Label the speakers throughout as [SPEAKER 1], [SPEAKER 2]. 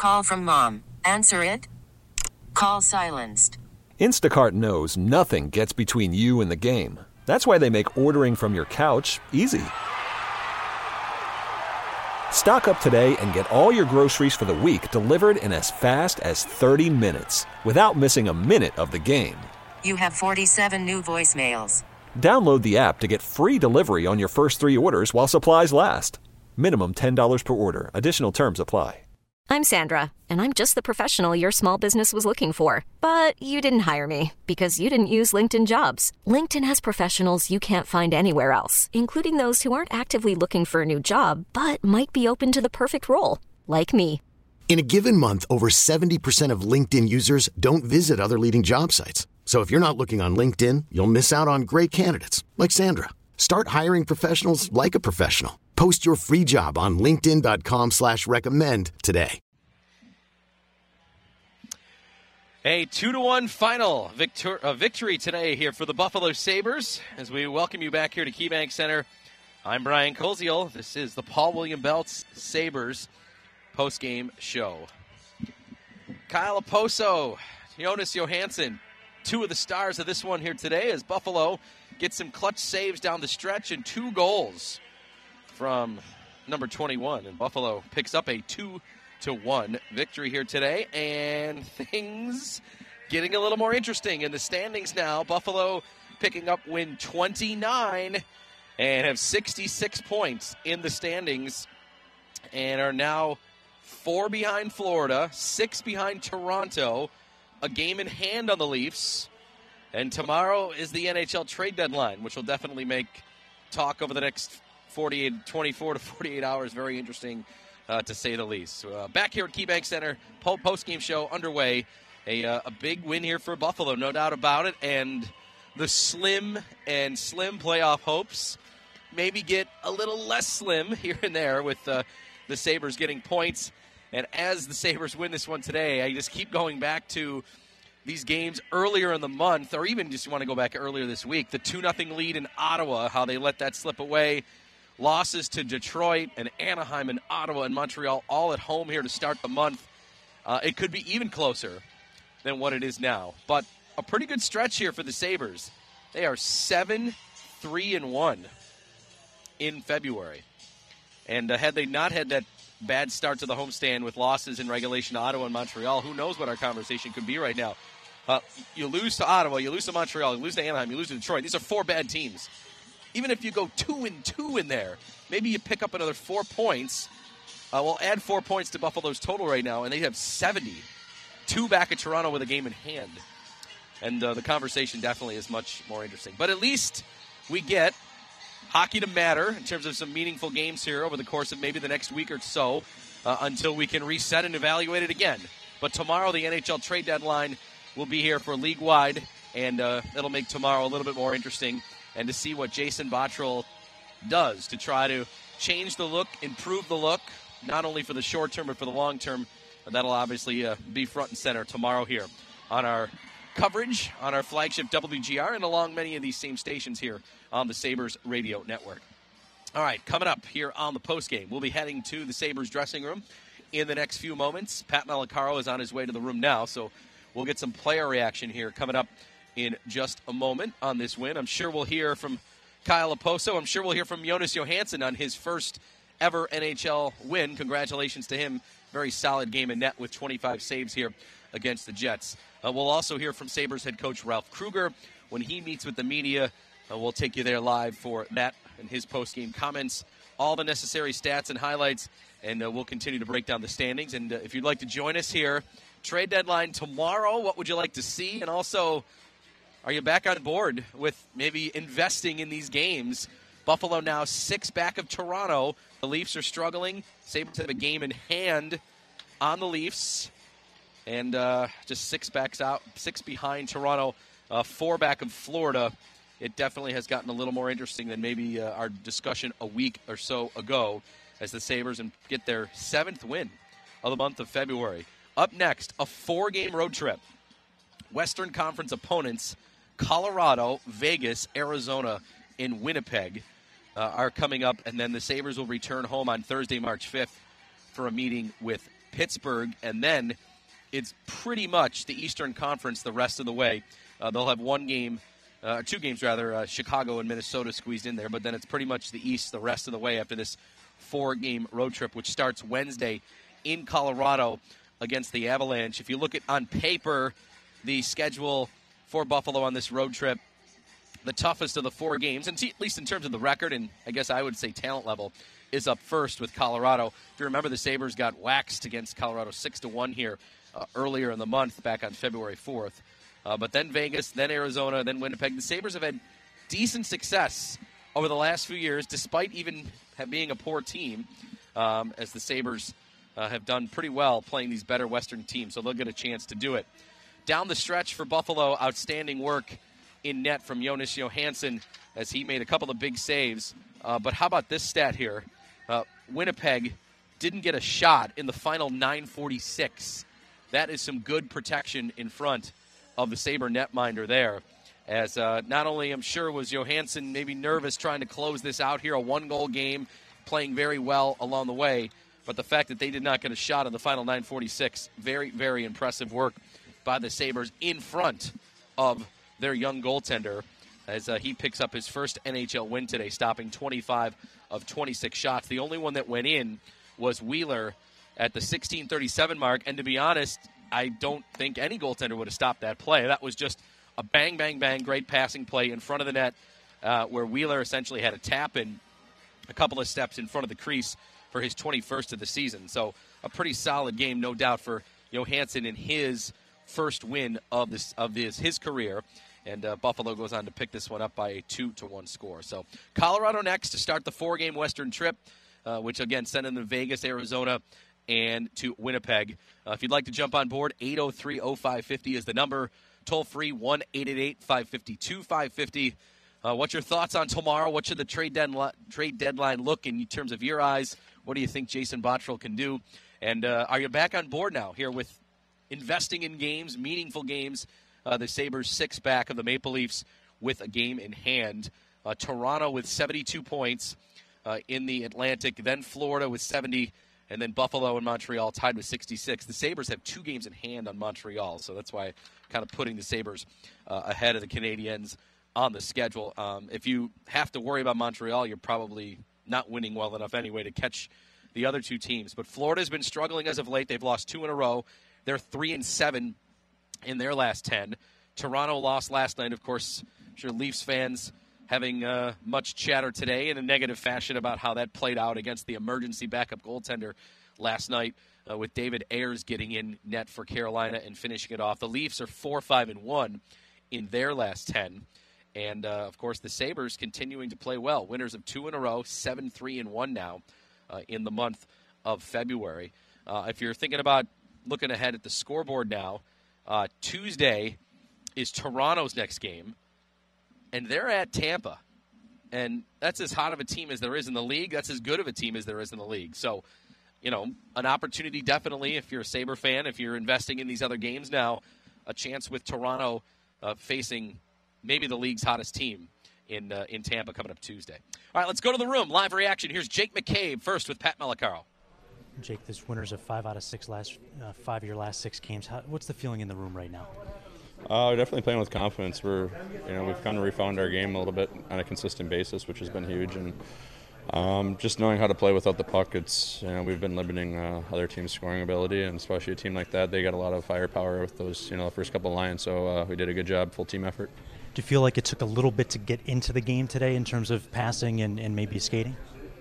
[SPEAKER 1] Call from mom. Answer it. Call silenced.
[SPEAKER 2] Instacart knows nothing gets between you and the game. That's why they make ordering from your couch easy. Stock up today and get all your groceries for the week delivered in as fast as 30 minutes without missing a minute of the game.
[SPEAKER 1] You have 47 new voicemails.
[SPEAKER 2] Download the app to get free delivery on your first 3 orders while supplies last. Minimum $10 per order. Additional terms apply.
[SPEAKER 3] I'm Sandra, and I'm just the professional your small business was looking for. But you didn't hire me because you didn't use LinkedIn Jobs. LinkedIn has professionals you can't find anywhere else, including those who aren't actively looking for a new job, but might be open to the perfect role, like me.
[SPEAKER 4] In a given month, over 70% of LinkedIn users don't visit other leading job sites. So if you're not looking on LinkedIn, you'll miss out on great candidates like Sandra. Start hiring professionals like a professional. Post your free job on linkedin.com/recommend today.
[SPEAKER 5] A 2-1 final victory today here for the Buffalo Sabres as we welcome you back here to KeyBank Center. I'm Brian Koziel. This is the Paul William Belts Sabres postgame show. Kyle Okposo, Jonas Johansson, 2 of the stars of this one here today as Buffalo gets some clutch saves down the stretch and 2 goals from number 21. And Buffalo picks up a 2-1 victory here today. And things getting a little more interesting in the standings now. Buffalo picking up win 29 and have 66 points in the standings and are now 4 behind Florida, 6 behind Toronto, a game in hand on the Leafs. And tomorrow is the NHL trade deadline, which will definitely make talk over the next 24 to 48 hours very interesting, to say the least. So, back here at KeyBank Center, post-game show underway. A big win here for Buffalo, no doubt about it. And the slim playoff hopes maybe get a little less slim here and there with the Sabres getting points. And as the Sabres win this one today, I just keep going back to these games earlier in the month, or even just want to go back earlier this week, the 2-0 lead in Ottawa, how they let that slip away. Losses to Detroit and Anaheim and Ottawa and Montreal all at home here to start the month. It could be even closer than what it is now. But a pretty good stretch here for the Sabres. They are 7-3-1 in February. And had they not had that bad start to the homestand with losses in regulation to Ottawa and Montreal, who knows what our conversation could be right now. You lose to Ottawa, you lose to Montreal, you lose to Anaheim, you lose to Detroit. These are 4 bad teams. Even if you go 2-2 in there, maybe you pick up another 4 points. We'll add 4 points to Buffalo's total right now, and they have 70. 2 back at Toronto with a game in hand. And the conversation definitely is much more interesting. But at least we get hockey to matter in terms of some meaningful games here over the course of maybe the next week or so until we can reset and evaluate it again. But tomorrow the NHL trade deadline will be here for league-wide, and it'll make tomorrow a little bit more interesting. And to see what Jason Botterill does to try to change the look, improve the look, not only for the short term but for the long term. But that'll obviously be front and center tomorrow here on our coverage, on our flagship WGR, and along many of these same stations here on the Sabres Radio Network. All right, coming up here on the postgame, we'll be heading to the Sabres dressing room in the next few moments. Pat Malacaro is on his way to the room now, so we'll get some player reaction here coming up in just a moment on this win. I'm sure we'll hear from Kyle Okposo. I'm sure we'll hear from Jonas Johansson on his first ever NHL win. Congratulations to him. Very solid game in net with 25 saves here against the Jets. We'll also hear from Sabres head coach Ralph Krueger. When he meets with the media, we'll take you there live for that and his post-game comments, all the necessary stats and highlights, and we'll continue to break down the standings. And if you'd like to join us here, trade deadline tomorrow, what would you like to see? And also, are you back on board with maybe investing in these games? Buffalo now 6 back of Toronto. The Leafs are struggling. Sabres have a game in hand on the Leafs. And just 6 behind Toronto, 4 back of Florida. It definitely has gotten a little more interesting than maybe our discussion a week or so ago as the Sabres get their 7th win of the month of February. Up next, a 4-game road trip. Western Conference opponents, Colorado, Vegas, Arizona, and Winnipeg are coming up, and then the Sabres will return home on Thursday, March 5th for a meeting with Pittsburgh, and then it's pretty much the Eastern Conference the rest of the way. They'll have two games, Chicago and Minnesota squeezed in there, but then it's pretty much the East the rest of the way after this 4-game road trip, which starts Wednesday in Colorado against the Avalanche. If you look at on paper the schedule for Buffalo on this road trip, the toughest of the 4 games, and at least in terms of the record, and I guess I would say talent level, is up first with Colorado. If you remember, the Sabres got waxed against Colorado 6-1 here earlier in the month, back on February 4th. But then Vegas, then Arizona, then Winnipeg. The Sabres have had decent success over the last few years, despite even being a poor team, as the Sabres have done pretty well playing these better Western teams, so they'll get a chance to do it. Down the stretch for Buffalo, outstanding work in net from Jonas Johansson as he made a couple of big saves. But how about this stat here? Winnipeg didn't get a shot in the final 9:46. That is some good protection in front of the Sabre netminder there. As not only, I'm sure, was Johansson maybe nervous trying to close this out here, a 1-goal game, playing very well along the way, but the fact that they did not get a shot in the final 9:46, very, very impressive work by the Sabres in front of their young goaltender as he picks up his first NHL win today, stopping 25 of 26 shots. The only one that went in was Wheeler at the 16:37 mark, and to be honest, I don't think any goaltender would have stopped that play. That was just a bang, bang, bang, great passing play in front of the net where Wheeler essentially had a tap in a couple of steps in front of the crease for his 21st of the season. So a pretty solid game, no doubt, for Johansson in his first win of his career. And Buffalo goes on to pick this one up by a 2-1 score. So Colorado next to start the 4-game Western trip, which, again, send them to Vegas, Arizona, and to Winnipeg. If you'd like to jump on board, 803-0550 is the number. Toll free, 1-888-552-550. What's your thoughts on tomorrow? What should the trade deadline look in terms of your eyes? What do you think Jason Botterill can do? And are you back on board now here with investing in games, meaningful games? The Sabres 6 back of the Maple Leafs with a game in hand. Toronto with 72 points in the Atlantic, then Florida with 70, and then Buffalo and Montreal tied with 66. The Sabres have 2 games in hand on Montreal, so that's why kind of putting the Sabres ahead of the Canadiens on the schedule. If you have to worry about Montreal, you're probably not winning well enough anyway to catch the other 2 teams. But Florida's been struggling as of late. They've lost 2 in a row. They're 3-7 in their last 10. Toronto lost last night. Of course, I'm sure Leafs fans having much chatter today in a negative fashion about how that played out against the emergency backup goaltender last night with David Ayers getting in net for Carolina and finishing it off. The Leafs are 4-5-1 in their last 10. And, of course, the Sabres continuing to play well. Winners of 2 in a row, 7-3-1 now in the month of February. If you're thinking about looking ahead at the scoreboard now, Tuesday is Toronto's next game, and they're at Tampa. And that's as hot of a team as there is in the league. That's as good of a team as there is in the league. So, an opportunity definitely if you're a Sabre fan, if you're investing in these other games now, a chance with Toronto facing maybe the league's hottest team in Tampa coming up Tuesday. All right, let's go to the room. Live reaction. Here's Jake McCabe first with Pat Malacaro.
[SPEAKER 6] Jake, this winners of 5 out of 6 last 5 of your last 6 games. What's the feeling in the room right now?
[SPEAKER 7] We're definitely playing with confidence. We've kind of refound our game a little bit on a consistent basis, which has been huge. And just knowing how to play without the puck, we've been limiting other teams' scoring ability, and especially a team like that, they got a lot of firepower with those, the first couple of lines. So we did a good job, full team effort.
[SPEAKER 6] Do you feel like it took a little bit to get into the game today in terms of passing and maybe skating?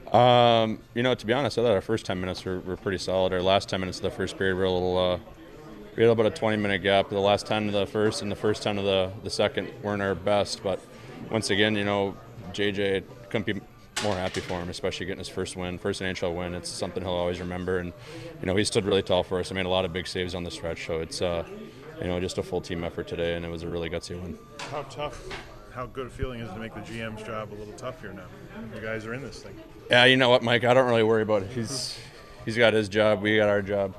[SPEAKER 7] To be honest, I thought our first 10 minutes were pretty solid. Our last 10 minutes of the first period were a little. We had about a 20-minute gap. The last 10 of the first and the first 10 of the second weren't our best. But once again, JJ couldn't be more happy for him, especially getting his first NHL win. It's something he'll always remember. And he stood really tall for us. I made a lot of big saves on the stretch. So it's just a full team effort today, and it was a really gutsy win.
[SPEAKER 8] How good a feeling is it to make the GM's job a little tougher now? You guys are in this thing.
[SPEAKER 7] Yeah, you know what, Mike? I don't really worry about it. He's got his job. We got our job.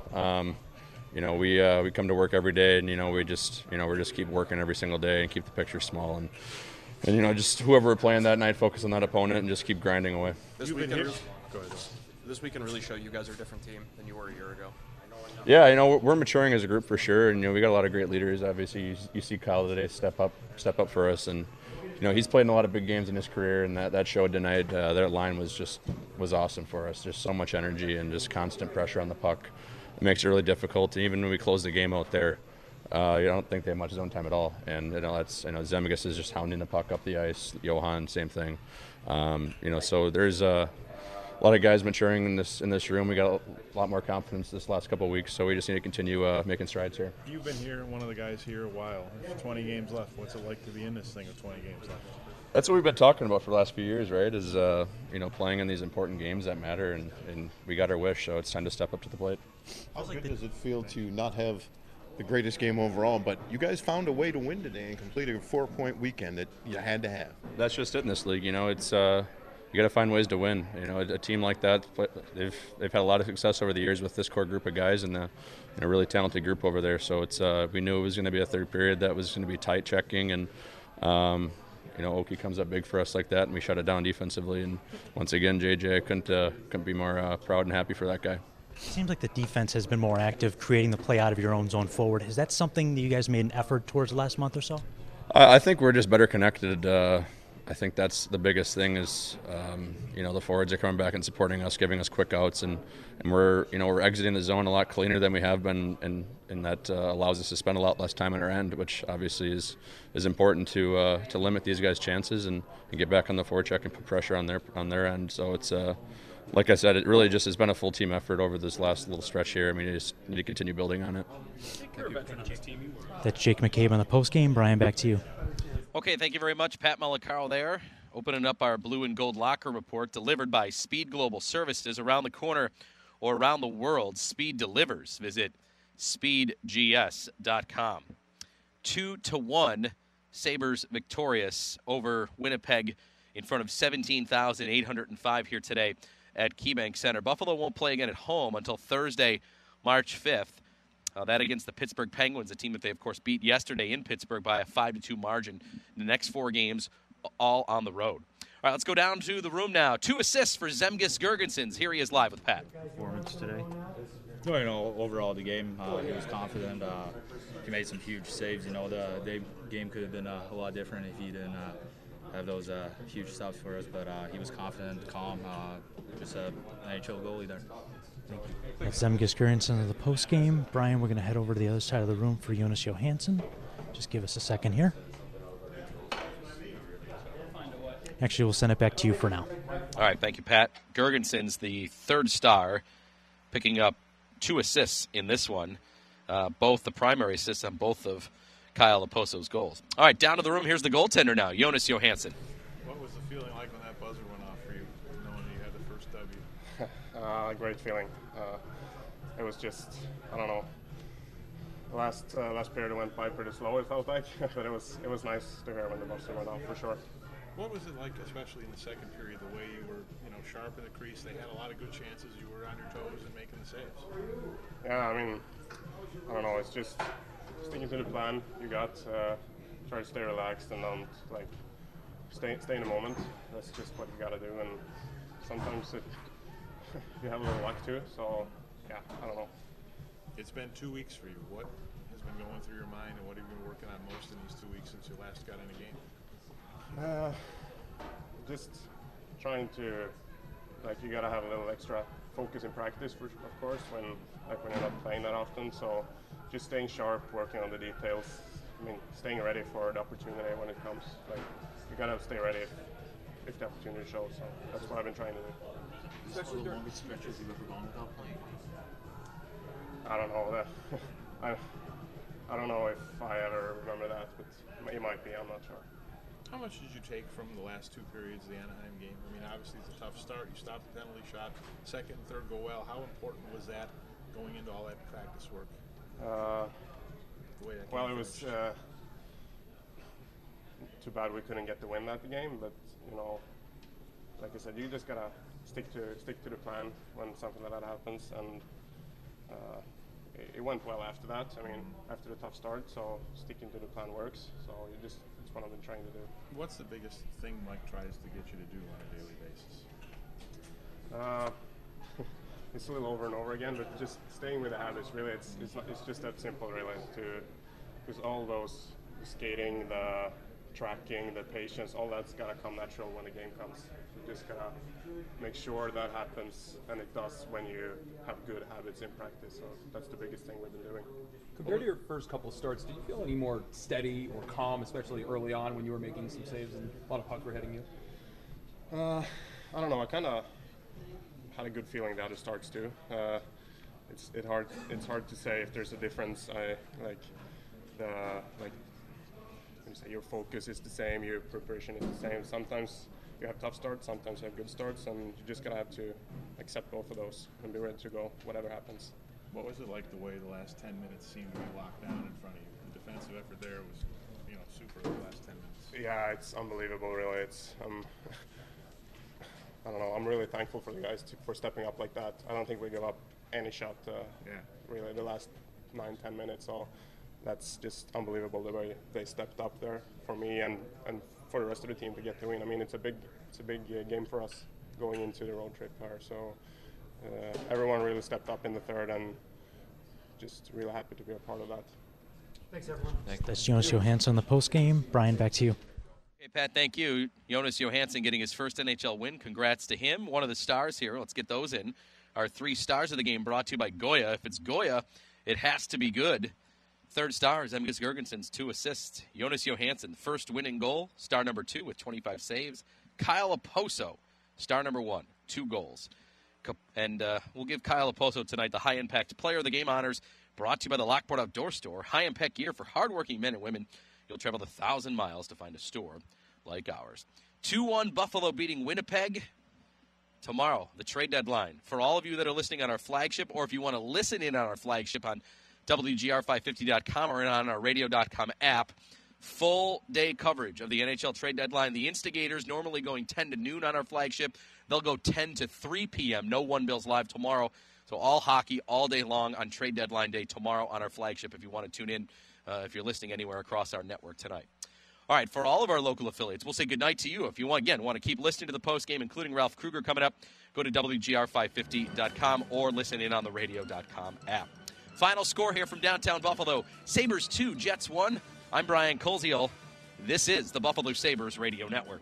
[SPEAKER 7] We come to work every day, and we just keep working every single day and keep the picture small, and just whoever we're playing that night, focus on that opponent and just keep grinding away.
[SPEAKER 8] This weekend really show you guys are a different team than you were a year ago.
[SPEAKER 7] Yeah, we're maturing as a group for sure, and we got a lot of great leaders. Obviously, you see Kyle today step up for us, and he's played in a lot of big games in his career, and that showed tonight. Their line was awesome for us. There's so much energy and just constant pressure on the puck. It makes it really difficult. And even when we close the game out there, I don't think they have much zone time at all. And Zemgus is just hounding the puck up the ice. Johan, same thing. So there's a lot of guys maturing in this room. We got a lot more confidence this last couple of weeks, so we just need to continue making strides here.
[SPEAKER 8] You've been here, one of the guys here, a while. There's 20 games left. What's it like to be in this thing with 20 games left?
[SPEAKER 7] That's what we've been talking about for the last few years, right? Is playing in these important games that matter, and we got our wish, so it's time to step up to the plate.
[SPEAKER 9] How good does it feel to not have the greatest game overall, but you guys found a way to win today and complete a 4-point weekend that you had to have? That's just it in this league. It's you got to find ways to win. A team like that, they've had a lot of success over the years with this core group of guys and a really talented group over there. So we knew it was going to be a third period that was going to be tight checking, and Oki comes up big for us like that, and we shut it down defensively. And once again, JJ, I couldn't be more proud and happy for that guy.
[SPEAKER 6] It seems like the defense has been more active, creating the play out of your own zone forward. Is that something that you guys made an effort towards the last month or so?
[SPEAKER 7] I think we're just better connected. I think that's the biggest thing is, the forwards are coming back and supporting us, giving us quick outs, and we're exiting the zone a lot cleaner than we have been, and that allows us to spend a lot less time on our end, which obviously is important to limit these guys' chances and get back on the forecheck and put pressure on their end. So it's like I said, it really just has been a full team effort over this last little stretch here. I mean, you just need to continue building on it.
[SPEAKER 6] That's Jake McCabe on the postgame. Brian, back to you.
[SPEAKER 5] Okay, thank you very much, Pat Malacaro there. Opening up our blue and gold locker report delivered by Speed Global Services around the corner or around the world. Speed delivers. Visit speedgs.com. 2-1, Sabres victorious over Winnipeg in front of 17,805 here today at KeyBank Center. Buffalo won't play again at home until Thursday, March 5th. That against the Pittsburgh Penguins, a team that they, of course, beat yesterday in Pittsburgh by a 5-2 margin. The next 4 games, all on the road. All right, let's go down to the room now. 2 assists for Zemgus Girgensons. Here he is live with Pat.
[SPEAKER 10] Performance today? No, overall, the game, he was confident. He made some huge saves. The game could have been a lot different if he didn't have those huge stops for us. But he was confident, calm, just an NHL goalie there.
[SPEAKER 6] Thank you. That's Zemgus Girgensons of the postgame. Brian, we're going to head over to the other side of the room for Jonas Johansson. Just give us a second here. Actually, we'll send it back to you for now.
[SPEAKER 5] All right, thank you, Pat. Girgensons, the third star, picking up 2 assists in this one. Both the primary assists on both of Kyle Oposo's goals. All right, down to the room. Here's the goaltender now, Jonas Johansson.
[SPEAKER 8] What was the feeling like when that buzzer went off for you, knowing you had the first W?
[SPEAKER 11] Great feeling. It was just, I don't know. Last period went by pretty slow, it felt like, but it was nice to hear when the buzzer went off for sure.
[SPEAKER 8] What was it like, especially in the second period, the way you were, sharp in the crease? They had a lot of good chances. You were on your toes and making the saves.
[SPEAKER 11] Yeah, I mean, I don't know. It's just sticking to the plan you got. Try to stay relaxed and don't stay in the moment. That's just what you got to do. And sometimes you have a little luck too. So yeah, I don't know.
[SPEAKER 8] It's been 2 weeks for you. What has been going through your mind, and what have you been working on most in these 2 weeks since you last got in a game?
[SPEAKER 11] Just trying to, you gotta have a little extra focus in practice, of course, when you're not playing that often. So just staying sharp, working on the details. I mean, staying ready for the opportunity when it comes. You gotta stay ready if the opportunity shows. So that's what I've been trying to do.
[SPEAKER 10] Is this one of the longest stretches you've ever gone without playing?
[SPEAKER 11] I don't know that. I don't know if I ever remember that, but it might be. I'm not sure.
[SPEAKER 8] How much did you take from the last 2 periods of the Anaheim game? I mean, obviously it's a tough start. You stopped the penalty shot. Second and third go well. How important was that going into all that practice work?
[SPEAKER 11] Well, it was too bad we couldn't get the win that game, but like I said, you just gotta stick to the plan when something like that happens, and it went well after that. I mean, after the tough start, so sticking to the plan works. So it's what I've been trying to do.
[SPEAKER 8] What's the biggest thing Mike tries to get you to do on a daily basis?
[SPEAKER 11] it's a little over and over again, but just staying with the habits, really, it's just that simple, really, because all those, the skating, the tracking, the patience, all that's got to come natural when the game comes. You just got to make sure that happens, and it does when you have good habits in practice. So that's the biggest thing we've been doing.
[SPEAKER 12] Compared to your first couple of starts, do you feel any more steady or calm, especially early on when you were making some saves and a lot of pucks were hitting you?
[SPEAKER 11] I don't know. I kind of had a good feeling the other starts too. It's hard to say if there's a difference. Your focus is the same, your preparation is the same. Sometimes you have tough starts, sometimes you have good starts, and you just gotta have to accept both of those and be ready to go, whatever happens.
[SPEAKER 8] What was it like the way the last 10 minutes seemed to be locked down in front of you? The defensive effort there was, super the last 10 minutes.
[SPEAKER 11] Yeah, it's unbelievable, really. It's I don't know. I'm really thankful for the guys for stepping up like that. I don't think we give up any shot, really, the last 9-10 minutes. So that's just unbelievable the way they stepped up there for me and for the rest of the team to get the win. I mean, it's a big game for us going into the road trip here. So everyone really stepped up in the third, and just really happy to be a part of that.
[SPEAKER 6] Thanks, everyone. That's Jonas Johansson, the post game. Brian, back to you.
[SPEAKER 5] Hey, Pat, thank you. Jonas Johansson getting his first NHL win. Congrats to him. One of the stars here. Let's get those in. Our 3 stars of the game brought to you by Goya. If it's Goya, it has to be good. Third star is Zemgus Girgensons, 2 assists. Jonas Johansson, first winning goal, star number 2 with 25 saves. Kyle Oposo, star number 1, 2 goals. And we'll give Kyle Oposo tonight the High Impact Player of the Game honors, brought to you by the Lockport Outdoor Store. High Impact gear for hardworking men and women. You'll travel 1,000 miles to find a store like ours. 2-1 Buffalo beating Winnipeg. Tomorrow, the trade deadline. For all of you that are listening on our flagship, or if you want to listen in on our flagship on WGR550.com or on our radio.com app, full day coverage of the NHL trade deadline. The Instigators normally going 10 to noon on our flagship. They'll go 10 to 3 p.m. No One Bills live tomorrow. So all hockey all day long on trade deadline day tomorrow on our flagship if you want to tune in, if you're listening anywhere across our network tonight. All right, for all of our local affiliates, we'll say goodnight to you. If you want to keep listening to the postgame, including Ralph Kruger coming up, go to WGR550.com or listen in on the radio.com app. Final score here from downtown Buffalo, Sabres 2, Jets 1. I'm Brian Koziel. This is the Buffalo Sabres Radio Network.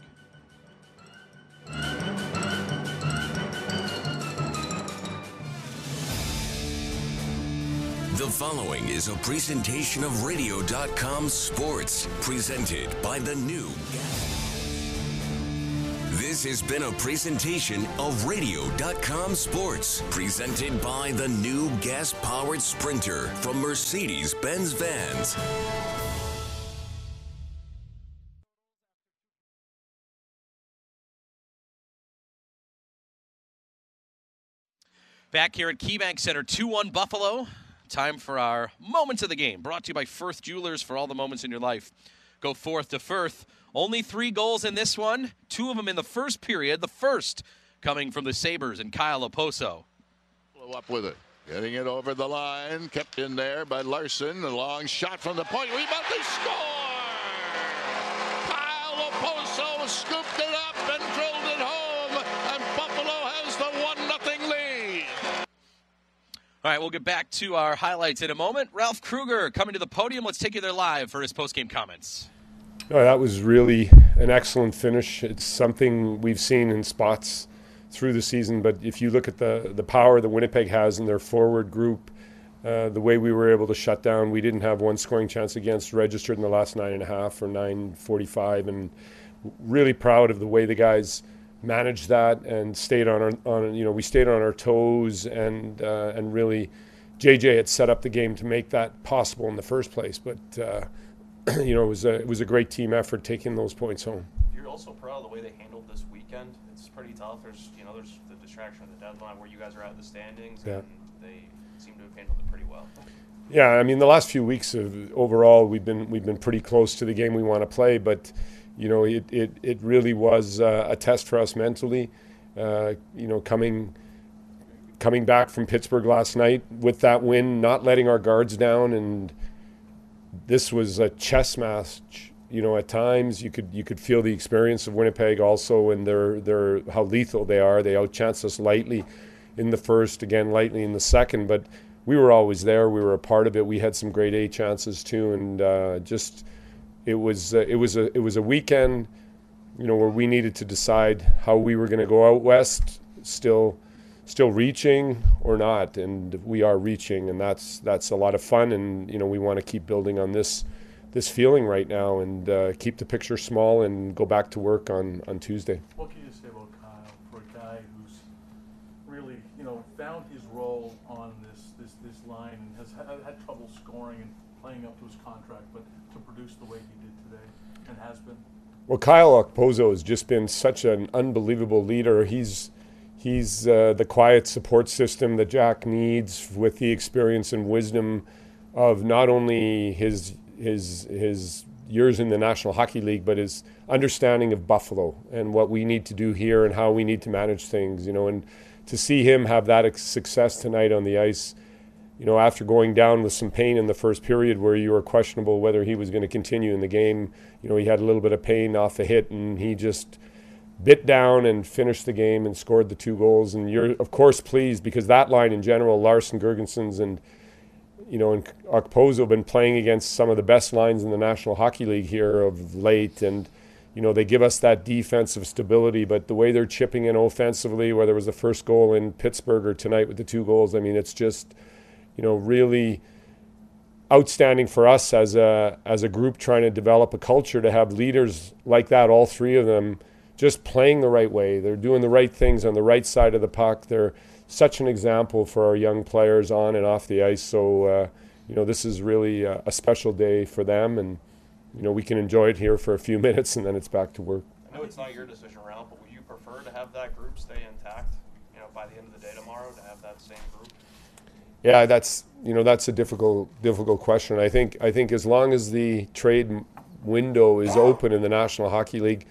[SPEAKER 13] The following is a presentation of Radio.com Sports, presented by the new This has been a presentation of Radio.com Sports, presented by the new gas-powered Sprinter from Mercedes-Benz Vans.
[SPEAKER 5] Back here at KeyBank Center, 2-1 Buffalo. Time for our moments of the game, brought to you by Firth Jewelers for all the moments in your life. Go forth to Firth. Only 3 goals in this one, 2 of them in the first period. The first coming from the Sabres and Kyle Oposo.
[SPEAKER 14] Up with it. Getting it over the line. Kept in there by Larson. A long shot from the point. Rebound. They score! Kyle Oposo scooped it up and drilled it home. And Buffalo has the 1-0 lead.
[SPEAKER 5] All right, we'll get back to our highlights in a moment. Ralph Kruger coming to the podium. Let's take you there live for his postgame comments.
[SPEAKER 15] Oh, that was really an excellent finish. It's something we've seen in spots through the season, but if you look at the power that Winnipeg has in their forward group, the way we were able to shut down, we didn't have one scoring chance against registered in the last 9.5 or 9:45, and really proud of the way the guys managed that and stayed we stayed on our toes and really JJ had set up the game to make that possible in the first place, but it was a great team effort taking those points home.
[SPEAKER 16] You're also proud of the way they handled this weekend. It's pretty tough. There's the distraction of the deadline where you guys are out of the standings, and they seem to have handled it pretty well.
[SPEAKER 15] Yeah, I mean the last few weeks overall we've been pretty close to the game we want to play, but it really was a test for us mentally. Coming back from Pittsburgh last night with that win, not letting our guards down, and this was a chess match. At times you could feel the experience of Winnipeg also, and their how lethal they are. They outchanced us lightly in the first, again lightly in the second, but we were always there. We were a part of it. We had some great A chances too, and it was a weekend, where we needed to decide how we were going to go out west, still reaching or not, and we are reaching, and that's a lot of fun, and we want to keep building on this feeling right now, and keep the picture small and go back to work on Tuesday.
[SPEAKER 8] What can you say about Kyle, for a guy who's really found his role on this line and has had trouble scoring and playing up to his contract, but to produce the way he did today and has been?
[SPEAKER 15] Well, Kyle Okposo has just been such an unbelievable leader. He's the quiet support system that Jack needs, with the experience and wisdom of not only his years in the National Hockey League, but his understanding of Buffalo and what we need to do here and how we need to manage things, and to see him have that success tonight on the ice, after going down with some pain in the first period where you were questionable whether he was going to continue in the game. He had a little bit of pain off a hit, and he just bit down and finished the game and scored the 2 goals. And you're, of course, pleased because that line in general, Larson, Girgensons, and Okposo have been playing against some of the best lines in the National Hockey League here of late. And, they give us that defensive stability, but the way they're chipping in offensively, whether it was the first goal in Pittsburgh or tonight with the 2 goals, I mean, it's just, really outstanding for us as a group trying to develop a culture to have leaders like that, all 3 of them, just playing the right way. They're doing the right things on the right side of the puck. They're such an example for our young players on and off the ice. So, this is really a special day for them, and, we can enjoy it here for a few minutes and then it's back to work.
[SPEAKER 16] I know it's not your decision, Ralph, but would you prefer to have that group stay intact, by the end of the day tomorrow, to have that same group?
[SPEAKER 15] Yeah, that's a difficult question. I think as long as the trade window is open in the National Hockey League,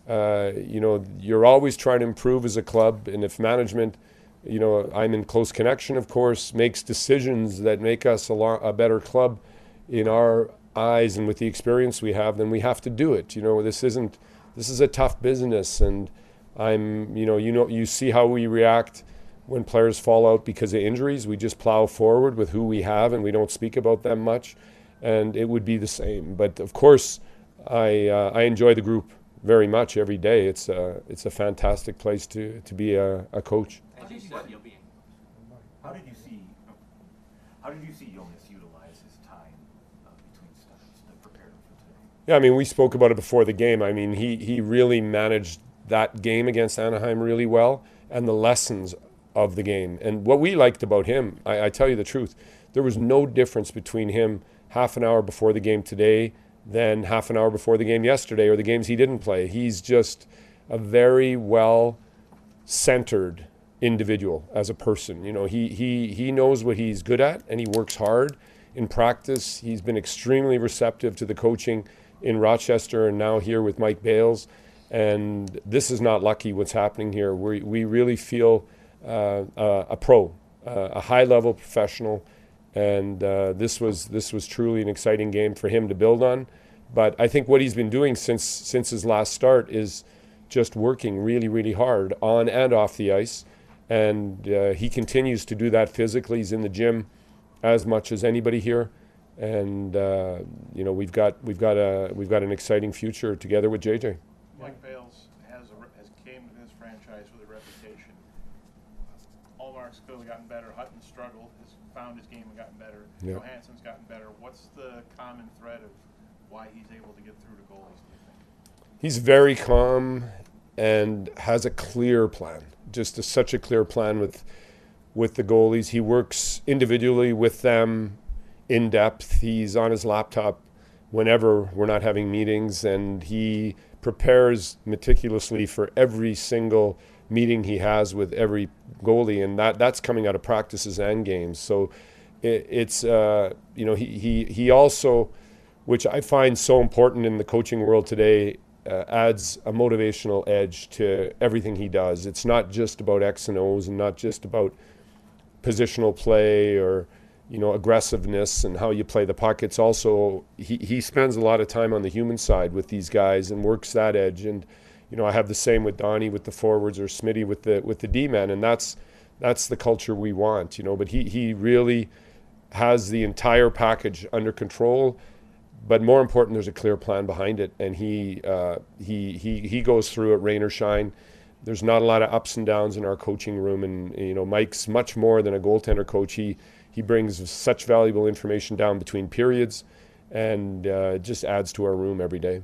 [SPEAKER 15] you're always trying to improve as a club, and if management, I'm in close connection, of course, makes decisions that make us a better club in our eyes and with the experience we have, then we have to do it. This is a tough business, and you see how we react when players fall out because of injuries. We just plow forward with who we have, and we don't speak about them much, and it would be the same. But of course, I enjoy the group very much every day. It's a fantastic place to be a coach.
[SPEAKER 17] How did you see Jonas utilize his time between starts to prepare for today?
[SPEAKER 15] Yeah, I mean, we spoke about it before the game. I mean, he really managed that game against Anaheim really well, and the lessons of the game. And what we liked about him, I tell you the truth, there was no difference between him half an hour before the game today than half an hour before the game yesterday or the games he didn't play. He's just a very well-centered individual as a person. He knows what he's good at, and he works hard in practice. He's been extremely receptive to the coaching in Rochester and now here with Mike Bales. And this is not lucky what's happening here. We really feel a pro, a high-level professional, and this was truly an exciting game for him to build on. But I think what he's been doing since his last start is just working really, really hard on and off the ice, and he continues to do that physically. He's in the gym as much as anybody here, and we've got an exciting future together with JJ.
[SPEAKER 8] Mike Bales has came to this franchise with a reputation. Allmark's clearly gotten better. Hutton struggled, has found his game and gotten better.
[SPEAKER 15] Yeah.
[SPEAKER 8] Johansson's gotten better. What's the common thread of why he's able to get through to goalies, do you think?
[SPEAKER 15] He's very calm and has a clear plan. Just such a clear plan with the goalies. He works individually with them in depth. He's on his laptop whenever we're not having meetings, and he prepares meticulously for every single meeting he has with every goalie, and that's coming out of practices and games. So it's he also, which I find so important in the coaching world today, adds a motivational edge to everything he does. It's not just about X and O's and not just about positional play or aggressiveness and how you play the puck. It's also he spends a lot of time on the human side with these guys and works that edge. And I have the same with Donnie with the forwards or Smitty with the D-men, and that's that's the culture we want, but he really has the entire package under control. But more important, there's a clear plan behind it, and he goes through it rain or shine. There's not a lot of ups and downs in our coaching room, and Mike's much more than a goaltender coach. He brings such valuable information down between periods, and just adds to our room every day.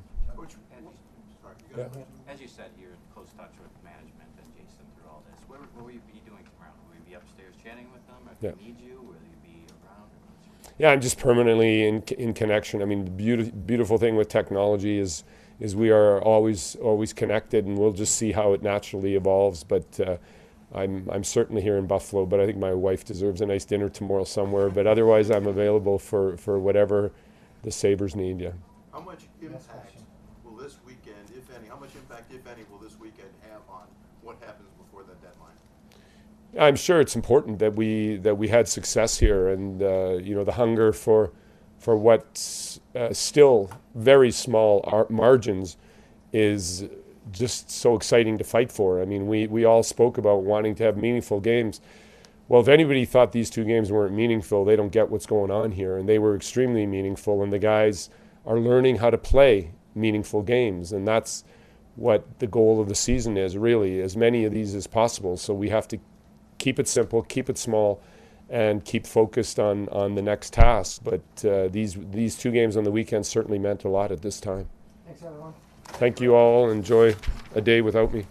[SPEAKER 17] As you said, you're in close touch with management and Jason through all this. What will you be doing tomorrow? Will you be upstairs chatting with them? If they need you, will you be around?
[SPEAKER 15] Yeah, I'm just permanently in connection. I mean, the beautiful thing with technology is we are always connected, and we'll just see how it naturally evolves. But I'm certainly here in Buffalo, but I think my wife deserves a nice dinner tomorrow somewhere. But otherwise, I'm available for whatever the Sabres need. Yeah.
[SPEAKER 9] How much impact will this weekend, if any, will this weekend have on what happens before the deadline?
[SPEAKER 15] I'm sure it's important that we had success here, and the hunger for what's still very small margins is just so exciting to fight for. I mean, we all spoke about wanting to have meaningful games. Well, if anybody thought these two games weren't meaningful, they don't get what's going on here, and they were extremely meaningful, and the guys are learning how to play meaningful games, and that's what the goal of the season is, really, as many of these as possible. So we have to keep it simple, keep it small, and keep focused on the next task. But these two games on the weekend certainly meant a lot at this time.
[SPEAKER 18] Thanks, everyone.
[SPEAKER 15] Thank you all. Enjoy a day without me.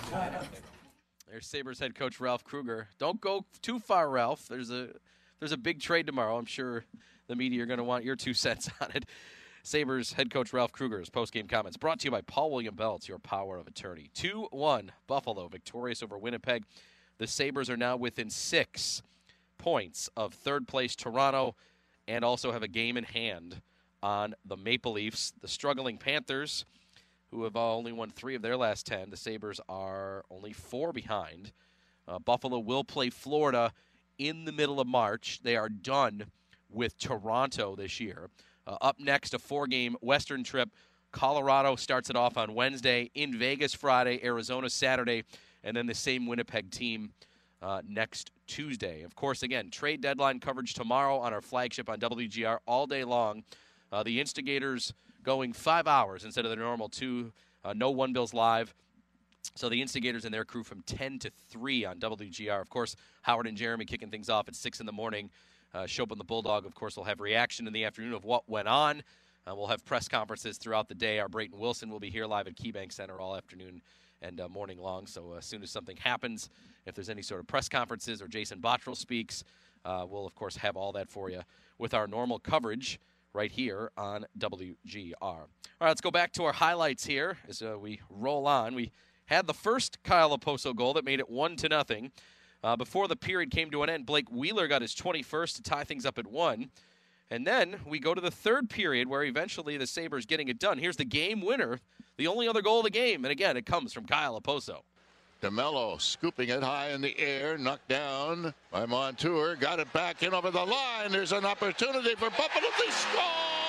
[SPEAKER 5] There's Sabres head coach Ralph Krueger. Don't go too far, Ralph. There's a big trade tomorrow. I'm sure the media are going to want your 2 cents on it. Sabres head coach Ralph Krueger's post-game comments brought to you by Paul William Belts, your power of attorney. 2-1 Buffalo victorious over Winnipeg. The Sabres are now within 6 points of third-place Toronto and also have a game in hand on the Maple Leafs. The struggling Panthers, who have only won 3 of their last 10. The Sabres are only 4 behind. Buffalo will play Florida in the middle of March. They are done with Toronto this year. Up next, a 4-game Western trip. Colorado starts it off on Wednesday, in Vegas Friday, Arizona Saturday, and then the same Winnipeg team next Tuesday. Of course, again, trade deadline coverage tomorrow on our flagship on WGR all day long. The Instigators going 5 hours instead of the normal 2. No One Bills Live. So the Instigators and their crew from 10 to 3 on WGR. Of course, Howard and Jeremy kicking things off at 6 in the morning. Shope and the Bulldog, of course, will have reaction in the afternoon of what went on. We'll have press conferences throughout the day. Our Brayton Wilson will be here live at KeyBank Center all afternoon and morning long. So as soon as something happens, if there's any sort of press conferences or Jason Bottrell speaks, we'll, of course, have all that for you with our normal coverage right here on WGR. All right, let's go back to our highlights here as we roll on. We had the first Kyle Okposo goal that made it 1-0. Before the period came to an end, Blake Wheeler got his 21st to tie things up at 1. And then we go to the third period where eventually the Sabres getting it done. Here's the game winner, the only other goal of the game. And again, it comes from Kyle Okposo.
[SPEAKER 14] DeMello scooping it high in the air, knocked down by Montour, got it back in over the line. There's an opportunity for Buffalo to score!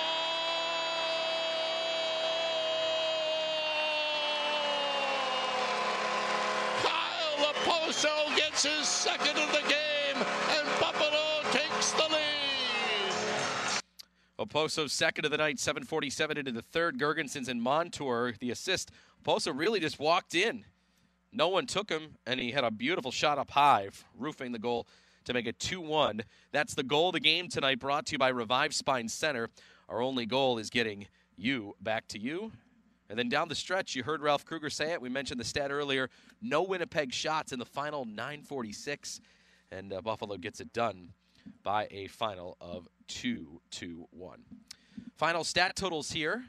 [SPEAKER 14] Kyle Okposo gets his second of the game, and Buffalo takes the lead.
[SPEAKER 5] Okposo's second of the night, 7:47 into the third. Girgensons and Montour, the assist. Okposo really just walked in. No one took him, and he had a beautiful shot up high, roofing the goal to make it 2-1. That's the goal of the game tonight, brought to you by Revive Spine Center. Our only goal is getting you back to you. And then down the stretch, you heard Ralph Krueger say it. We mentioned the stat earlier. No Winnipeg shots in the final 9:46, and Buffalo gets it done by a final of 2-1. Final stat totals here.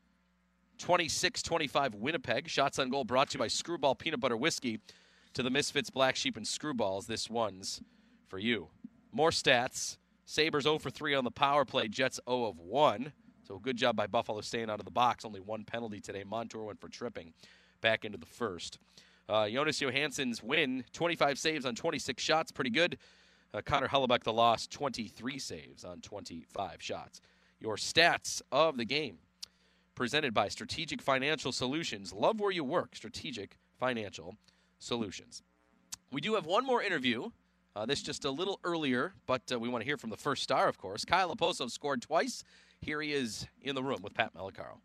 [SPEAKER 5] 26-25 Winnipeg. Shots on goal brought to you by Screwball Peanut Butter Whiskey. To the Misfits, Black Sheep, and Screwballs, this one's for you. More stats. Sabres 0 for 3 on the power play. Jets 0 of 1. So good job by Buffalo staying out of the box. Only 1 penalty today. Montour went for tripping back into the first. Jonas Johansson's win, 25 saves on 26 shots. Pretty good. Connor Hellebuyck, the loss, 23 saves on 25 shots. Your stats of the game. Presented by Strategic Financial Solutions. Love where you work. Strategic Financial Solutions. We do have one more interview. This just a little earlier, but we want to hear from the first star, of course. Kyle Okposo scored twice. Here he is in the room with Pat Malacaro.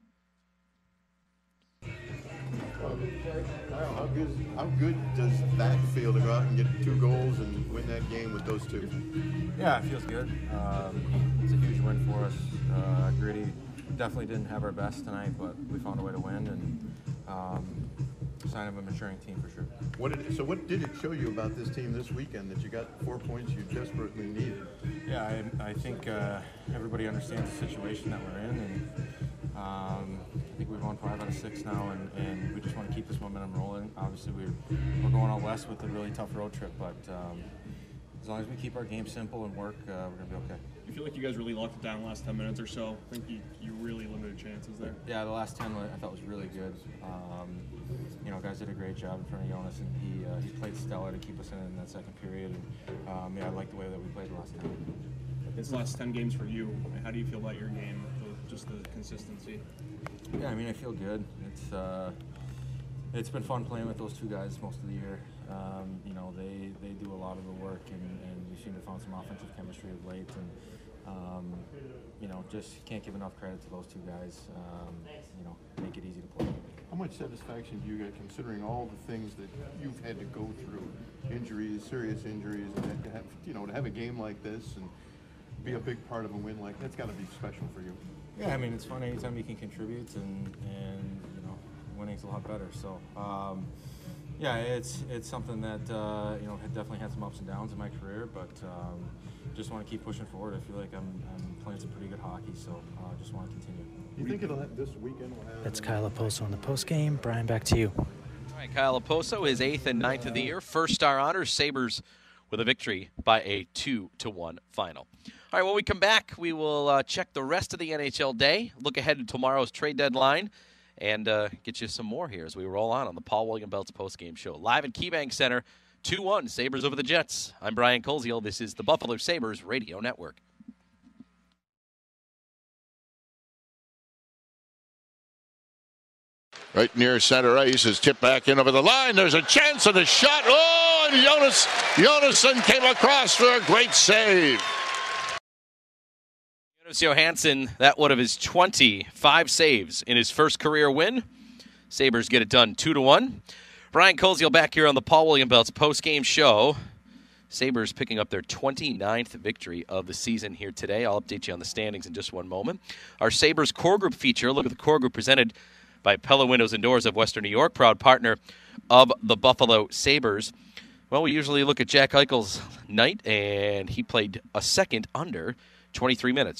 [SPEAKER 9] How good does that feel to go out and get 2 goals and win that game with those 2?
[SPEAKER 18] Yeah, it feels good. It's a huge win for us. Gritty. Definitely didn't have our best tonight, but we found a way to win, and sign of a maturing team for sure.
[SPEAKER 9] What did it show you about this team this weekend that you got 4 points you desperately needed?
[SPEAKER 18] Yeah, I think everybody understands the situation that we're in, and I think we've won 5 out of 6 now, and we just want to keep this momentum rolling. Obviously, we're going out west with a really tough road trip, but as long as we keep our game simple and work, we're going to be okay.
[SPEAKER 19] You feel like you guys really locked it down the last 10 minutes or so? I think you really limited chances there.
[SPEAKER 18] Yeah, the last 10 I thought was really good. Guys did a great job in front of Jonas, and he played stellar to keep us in that second period. And I like the way that we played the last 10.
[SPEAKER 19] This last 10 games for you, how do you feel about your game, just the consistency?
[SPEAKER 18] Yeah, I feel good. It's been fun playing with those 2 guys most of the year. They do a lot of the work, and we seem to have found some offensive chemistry of late. And just can't give enough credit to those 2 guys. Make it easy to play.
[SPEAKER 9] How much satisfaction do you get considering all the things that you've had to go through, injuries, serious injuries, and to have a game like this and be a big part of a win like that's got to be special for you.
[SPEAKER 18] Yeah, it's fun anytime you can contribute, and winning's a lot better. So, it's something that definitely had some ups and downs in my career, but just want to keep pushing forward. I feel like I'm playing some pretty good hockey, so just want to continue.
[SPEAKER 9] You think this weekend will have?
[SPEAKER 6] That's Kyle Okposo in the postgame. Brian, back to you.
[SPEAKER 5] All right, Kyle Okposo, his 8th and 9th of the year. First star honors, Sabres with a victory by a 2-1 final. All right, when we come back, we will check the rest of the NHL day, look ahead to tomorrow's trade deadline, and get you some more here as we roll on the Paul William Belts postgame show. Live at KeyBank Center, 2-1, Sabres over the Jets. I'm Brian Koziel. This is the Buffalo Sabres Radio Network.
[SPEAKER 14] Right near center ice is tipped back in over the line. There's a chance and a shot. Oh, and Jonasson came across for a great save.
[SPEAKER 5] Jonas Johansson, that one of his 25 saves in his first career win. Sabres get it done 2-1. Brian Koziel back here on the Paul William Belts postgame show. Sabres picking up their 29th victory of the season here today. I'll update you on the standings in just one moment. Our Sabres Core Group feature, look at the Core Group presented by Pella Windows and Doors of Western New York, proud partner of the Buffalo Sabres. Well, we usually look at Jack Eichel's night, and he played a second under 23 minutes,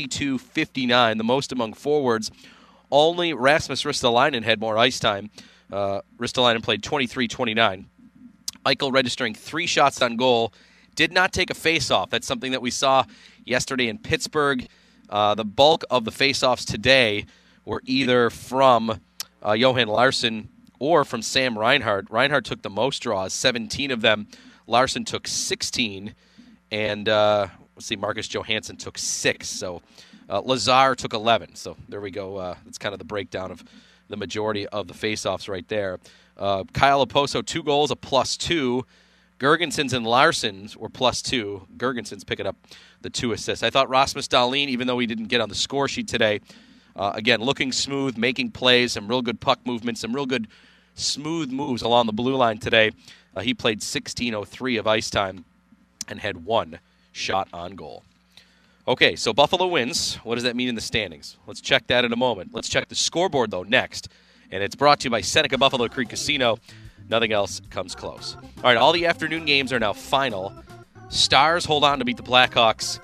[SPEAKER 5] 22:59, the most among forwards. Only Rasmus Ristolainen had more ice time. Ristolainen played 23:29. Eichel registering 3 shots on goal, did not take a face-off. That's something that we saw yesterday in Pittsburgh. The bulk of the face-offs today were either from Johan Larsson or from Sam Reinhart. Reinhart took the most draws, 17 of them. Larsson took 16, and Marcus Johansson took 6. So Lazar took 11. So there we go. That's kind of the breakdown of the majority of the faceoffs right there. Kyle Okposo, 2 goals, a +2. Girgensons and Larsson's were +2. Girgensons picking up the 2 assists. I thought Rasmus Dahlin, even though he didn't get on the score sheet today, again, looking smooth, making plays, some real good puck movement, some real good smooth moves along the blue line today. He played 16:03 of ice time and had 1 shot on goal. Okay, so Buffalo wins. What does that mean in the standings? Let's check that in a moment. Let's check the scoreboard, though, next. And it's brought to you by Seneca Buffalo Creek Casino. Nothing else comes close. All right, all the afternoon games are now final. Stars hold on to beat the Blackhawks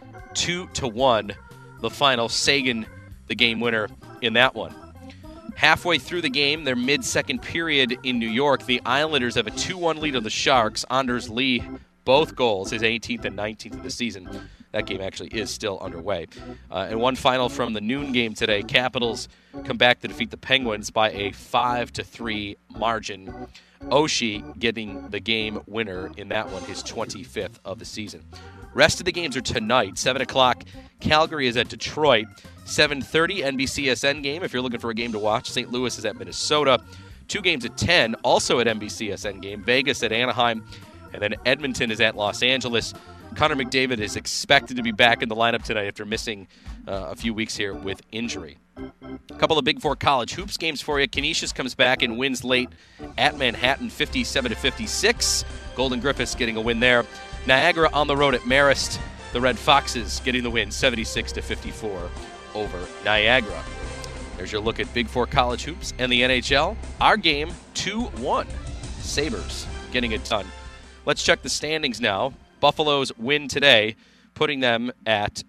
[SPEAKER 5] 2-1. The final, Sagan, the game winner in that one. Halfway through the game, their mid-second period in New York, the Islanders have a 2-1 lead on the Sharks. Anders Lee, both goals, his 18th and 19th of the season. That game actually is still underway. And one final from the noon game today. Capitals come back to defeat the Penguins by a 5-3 margin. Oshie getting the game winner in that one, his 25th of the season. Rest of the games are tonight. 7 o'clock, Calgary is at Detroit. 7:30, NBCSN game if you're looking for a game to watch. St. Louis is at Minnesota. 2 games at 10, also at NBCSN game. Vegas at Anaheim. And then Edmonton is at Los Angeles. Connor McDavid is expected to be back in the lineup tonight after missing a few weeks here with injury. A couple of Big Four college hoops games for you. Canisius comes back and wins late at Manhattan 57-56. Golden Griffiths getting a win there. Niagara on the road at Marist. The Red Foxes getting the win 76-54 over Niagara. There's your look at Big Four college hoops and the NHL. Our game 2-1. Sabres getting it done. Let's check the standings now. Buffalo's win today, putting them at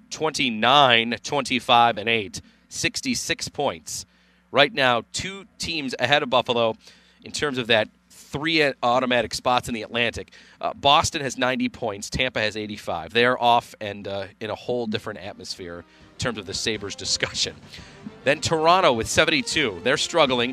[SPEAKER 5] 29-25-8, 66 points. Right now, 2 teams ahead of Buffalo in terms of that 3 automatic spots in the Atlantic. Boston has 90 points. Tampa has 85. They're off and in a whole different atmosphere in terms of the Sabres discussion. Then Toronto with 72. They're struggling,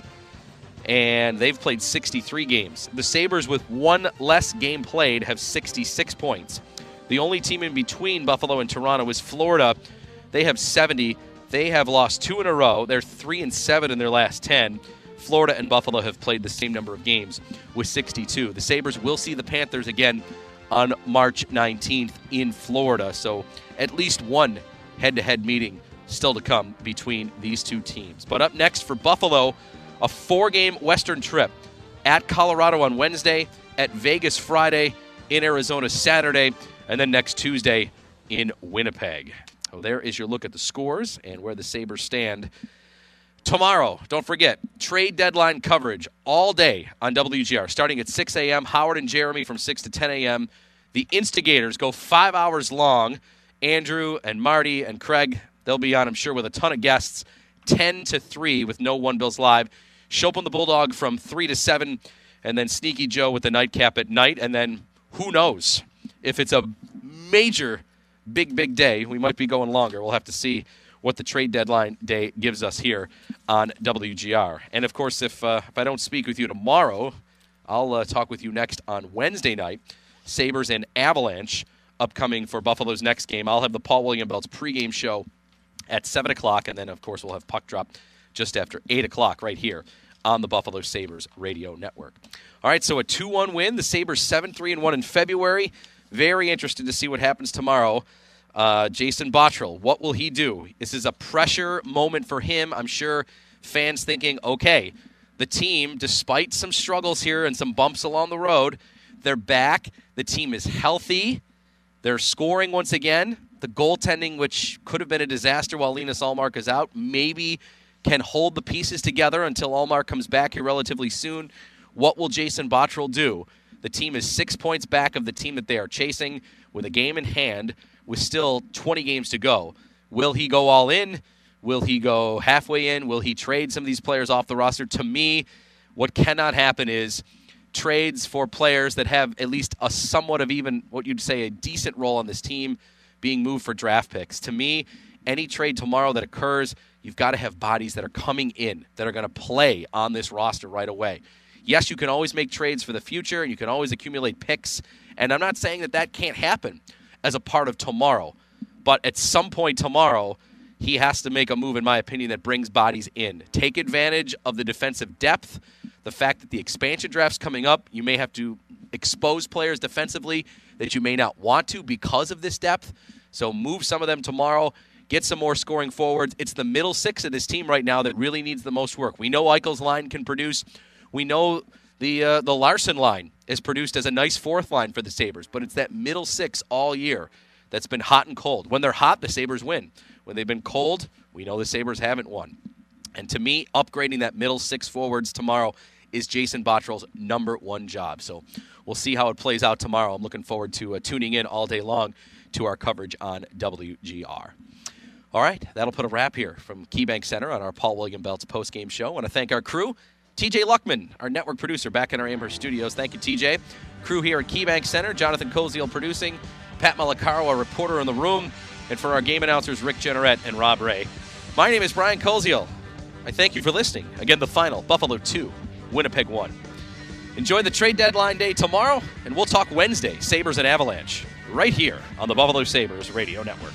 [SPEAKER 5] and they've played 63 games. The Sabres, with 1 less game played, have 66 points. The only team in between Buffalo and Toronto is Florida. They have 70. They have lost 2 in a row. They're 3-7 in their last 10. Florida and Buffalo have played the same number of games with 62. The Sabres will see the Panthers again on March 19th in Florida. So at least one head-to-head meeting still to come between these 2 teams. But up next for Buffalo, a 4-game Western trip at Colorado on Wednesday, at Vegas Friday, in Arizona Saturday, and then next Tuesday in Winnipeg. So there is your look at the scores and where the Sabres stand. Tomorrow, don't forget, trade deadline coverage all day on WGR, starting at 6 a.m. Howard and Jeremy from 6 to 10 a.m. The Instigators go 5 hours long. Andrew and Marty and Craig, they'll be on, I'm sure, with a ton of guests, 10 to 3 with no One Bills Live. Chopin the Bulldog from 3 to 7, and then Sneaky Joe with the nightcap at night. And then who knows? If it's a major, big day, we might be going longer. We'll have to see what the trade deadline day gives us here on WGR. And, of course, if I don't speak with you tomorrow, I'll talk with you next on Wednesday night. Sabres and Avalanche upcoming for Buffalo's next game. I'll have the Paul William Belts pregame show at 7 o'clock, and then, of course, we'll have Puck Drop just after 8 o'clock right here on the Buffalo Sabres radio network. All right, so a 2-1 win. The Sabres 7-3-1 in February. Very interested to see what happens tomorrow. Jason Botterill, what will he do? This is a pressure moment for him. I'm sure fans thinking, okay, the team, despite some struggles here and some bumps along the road, they're back. The team is healthy. They're scoring once again. The goaltending, which could have been a disaster while Linus Ullmark is out, maybe can hold the pieces together until Ullmark comes back here relatively soon. What will Jason Botterill do? The team is 6 points back of the team that they are chasing with a game in hand with still 20 games to go. Will he go all in? Will he go halfway in? Will he trade some of these players off the roster? To me, what cannot happen is trades for players that have at least a somewhat of even what you'd say a decent role on this team being moved for draft picks. To me, any trade tomorrow that occurs, you've got to have bodies that are coming in, that are going to play on this roster right away. Yes, you can always make trades for the future, and you can always accumulate picks, and I'm not saying that that can't happen as a part of tomorrow. But at some point tomorrow, he has to make a move, in my opinion, that brings bodies in. Take advantage of the defensive depth, the fact that the expansion draft's coming up. You may have to expose players defensively that you may not want to because of this depth. So move some of them tomorrow. Get some more scoring forwards. It's the middle 6 of this team right now that really needs the most work. We know Eichel's line can produce. We know the Larson line is produced as a nice 4th line for the Sabres, but it's that middle 6 all year that's been hot and cold. When they're hot, the Sabres win. When they've been cold, we know the Sabres haven't won. And to me, upgrading that middle 6 forwards tomorrow is Jason Botterill's number 1 job. So we'll see how it plays out tomorrow. I'm looking forward to tuning in all day long to our coverage on WGR. All right, that'll put a wrap here from KeyBank Center on our Paul William Belts postgame show. I want to thank our crew. TJ Luckman, our network producer, back in our Amherst studios. Thank you, TJ. Crew here at KeyBank Center, Jonathan Koziel producing, Pat Malacaro, our reporter in the room, and for our game announcers, Rick Jenneret and Rob Ray. My name is Brian Koziel. I thank you for listening. Again, the final, Buffalo 2, Winnipeg 1. Enjoy the trade deadline day tomorrow, and we'll talk Wednesday, Sabres and Avalanche, right here on the Buffalo Sabres Radio Network.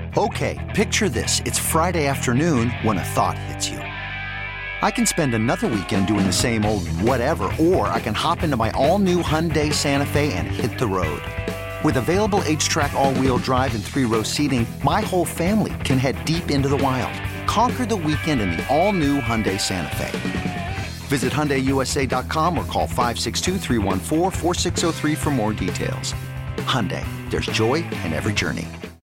[SPEAKER 20] Okay, picture this. It's Friday afternoon when a thought hits you. I can spend another weekend doing the same old whatever, or I can hop into my all-new Hyundai Santa Fe and hit the road. With available H-Track all-wheel drive and 3-row seating, my whole family can head deep into the wild. Conquer the weekend in the all-new Hyundai Santa Fe. Visit HyundaiUSA.com or call 562-314-4603 for more details. Hyundai, there's joy in every journey.